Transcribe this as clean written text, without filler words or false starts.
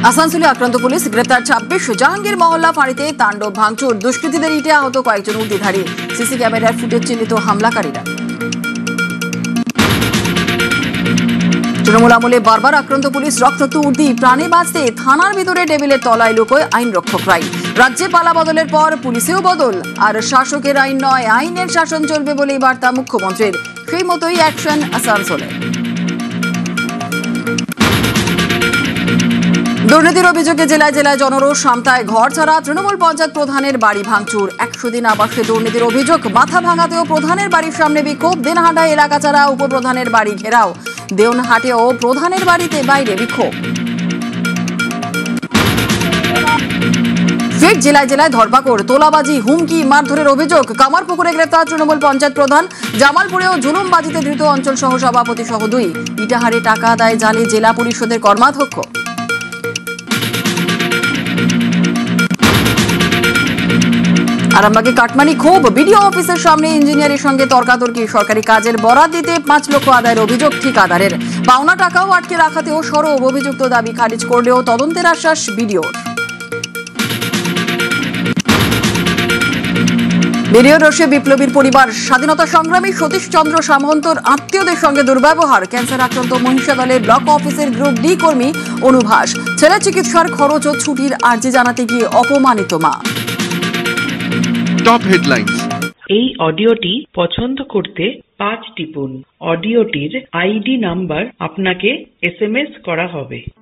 আসানসোলে আক্রান্ত পুলিশ, গ্রেপ্তার 26। জাহাঙ্গীর মহল্লা ফাঁড়িতে তাণ্ডব ভাঙচুর, দুষ্কৃতীদের ইটে আহত কয়েকজন উর্দিধারী। সিসি ক্যামেরার ফুটেজ চিহ্নিত হামলাকারীরা। তৃণমূল আমলে বারবার আক্রান্ত পুলিশ, রক্তাক্ত উর্দি, প্রাণে বাঁচতে থানার ভিতরে টেবিলের তলায় লুকোয় আইন রক্ষকরাই। রাজ্যে পালা বদলের পর পুলিশেও বদল, আর শাসকের আইন নয়, আইনের শাসন চলবে বলেই বার্তা মুখ্যমন্ত্রীর। সেই মতোই অ্যাকশন আসানসোলে। দুর্নীতির অভিযোগে জেলায় জেলায় জনরোষ, সামতায় ঘর ছাড়া তৃণমূল পঞ্চায়েত প্রধানের বাড়ি ভাঙচুর। 100 দিন আবাসে দুর্নীতির অভিযোগ, মাথা ভাঙাতেও প্রধানের বাড়ির সামনে বিক্ষোভ। দিনহাটায় এলাকা ছাড়া উপপ্রধানের বাড়ি ঘেরাও। দেওনহাটেও প্রধানের বাড়িতে বাইরে বিক্ষোভ। ফের জেলায় জেলায় ধরপাকড়, তোলাবাজি, হুমকি, মারধরের অভিযোগ। কামারপুকুরে গ্রেপ্তার তৃণমূল পঞ্চায়েত প্রধান। জামালপুরেও জুলুমবাজিতে ধৃত অঞ্চল সহ সভাপতি সহ 2। ইটাহারে টাকা আদায় জালে জেলা পরিষদের কর্মাধ্যক্ষ। আরামবাগে কাটমানি ক্ষোভ, বিডিও অফিসের সামনে ইঞ্জিনিয়ারের সঙ্গে তর্কাতর্কি। সরকারি কাজের বরাত দিতে 5 লক্ষ আদায়ের অভিযোগ ঠিকাদারের। পাওনা টাকাও আটকে রাখাতেও সরব, অভিযুক্ত দাবি খারিজ করলেও তদন্তের আশ্বাস বিডিওর। বিডিও রোষে বিপ্লবীর পরিবার, স্বাধীনতা সংগ্রামী সতীশ চন্দ্র সামন্তর আত্মীয়দের সঙ্গে দুর্ব্যবহার। ক্যান্সার আক্রান্ত মহিষা দলের ব্লক অফিসের গ্রুপ ডি কর্মী অনুভাস। ছেলে চিকিৎসার খরচ ও ছুটির আর্জি জানাতে গিয়ে অপমানিত মা। Top headlines. এই অডিওটি পছন্দ করতে 5 টিপুন। অডিওটির আইডি নাম্বার আপনাকে SMS করা হবে।